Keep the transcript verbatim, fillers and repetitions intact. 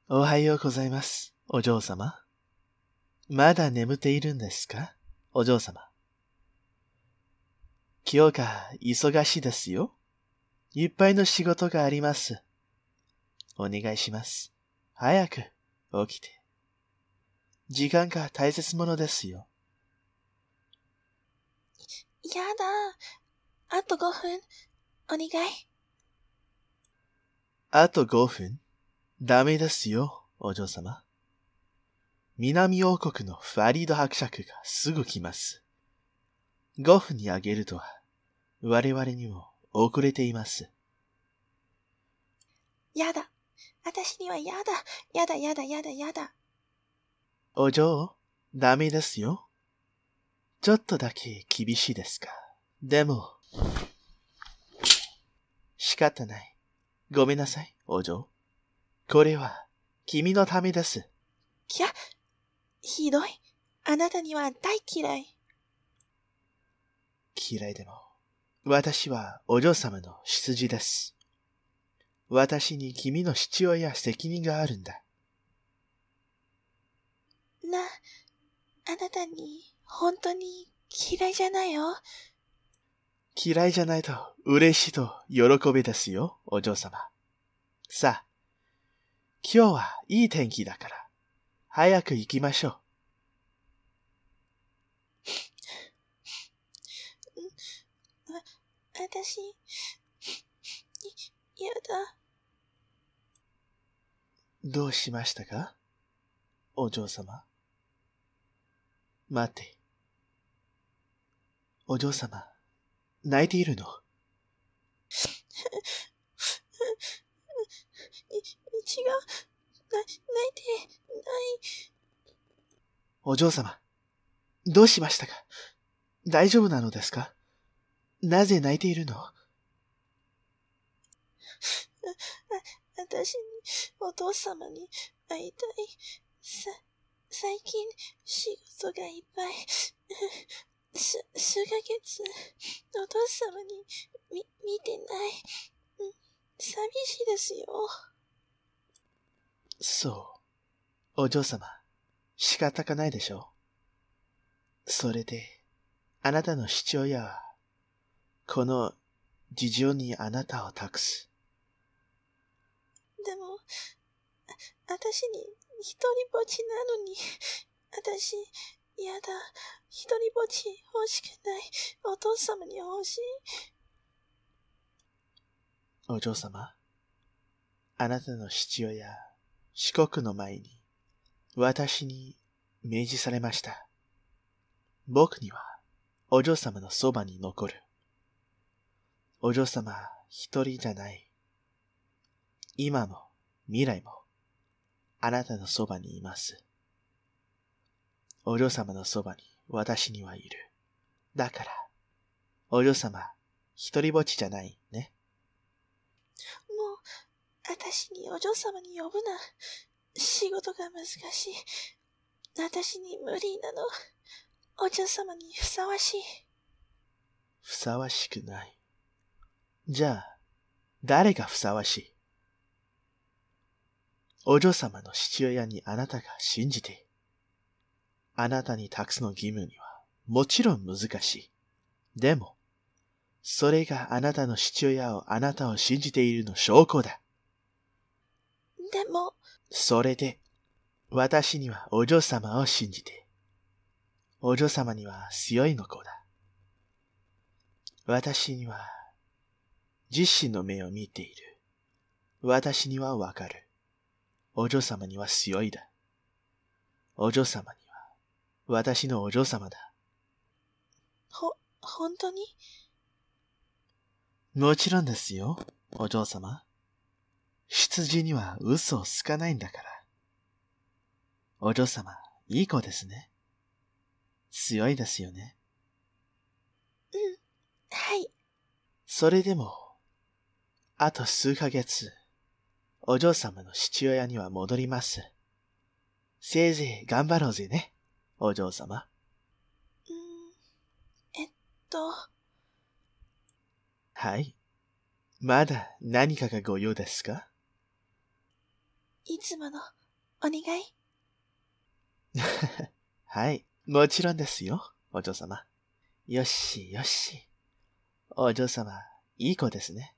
おはようございます、お嬢様。まだ眠っているんですか、お嬢様。今日が忙しいですよ。いっぱいの仕事があります。お願いします。早く起きて。時間が大切ものですよ。 やだ。あとごふん、お願い。 あとごふん？ダメですよ、お嬢様。南王国のファリード伯爵がすぐ来ます。ごふんにあげるとは、我々にも遅れています。 やだ。私にはやだ。やだやだやだやだ。 お嬢、ダメですよ。ちょっとだけ厳しいですか。でも、仕方ない。ごめんなさい、お嬢。これは、君のためです。 きゃ、ひどい。あなたには大嫌い。 嫌いでも、私はお嬢様の執事です。私に君の父親責任があるんだ。 な、あなたに本当に嫌いじゃないよ。 嫌いじゃないと嬉しいと喜びですよ、お嬢様。さあ、今日はいい天気だから、早く行きましょう。 わ、私、やだ。 どうしましたか、お嬢様。待て。お嬢様、泣いているの？ い、違う。な、泣いて、ない。 お嬢様、どうしましたか？大丈夫なのですか？なぜ泣いているの？ あ、私に、お父様に会いたい。さ、最近、仕事がいっぱい。す、数ヶ月、お父様に、み、見てない。うん、寂しいですよ。 そう。お嬢様、仕方がないでしょう。それで、あなたの父親は、この事情にあなたを託す。 でも、あ、私に一人ぼっちなのに、私、やだ。一人ぼっち欲しくない。お父様に欲しい。 お嬢様、あなたの父親、四国の前に、私に命じされました。僕には、お嬢様のそばに残る。お嬢様、一人じゃない。今も、未来も、あなたのそばにいます。お嬢様のそばに私にはいる。だから、お嬢様、一人ぼっちじゃないね。 もう、私にお嬢様に呼ぶな。仕事が難しい。私に無理なの。お嬢様にふさわしい。 ふさわしくない。じゃあ、誰がふさわしい？お嬢様の父親にあなたが信じて、あなたに託すの義務にはもちろん難しい。でも、それがあなたの父親をあなたを信じているの証拠だ。 でも、 それで、私にはお嬢様を信じて、お嬢様には強いの子だ。私には、自身の目を見ている。私にはわかる。お嬢様には強いだ。お嬢様には、私のお嬢様だ。 ほ、本当に？ もちろんですよ、お嬢様。執事には嘘をつかないんだから。お嬢様、いい子ですね。強いですよね。 うん、はい。 それでも、あと数ヶ月、お嬢様の父親には戻ります。せいぜい頑張ろうぜね、お嬢様。 うーん、えっと、 はい。まだ何かがご用ですか？ いつものお願い。 はい、もちろんですよ、お嬢様。よしよし。お嬢様、いい子ですね。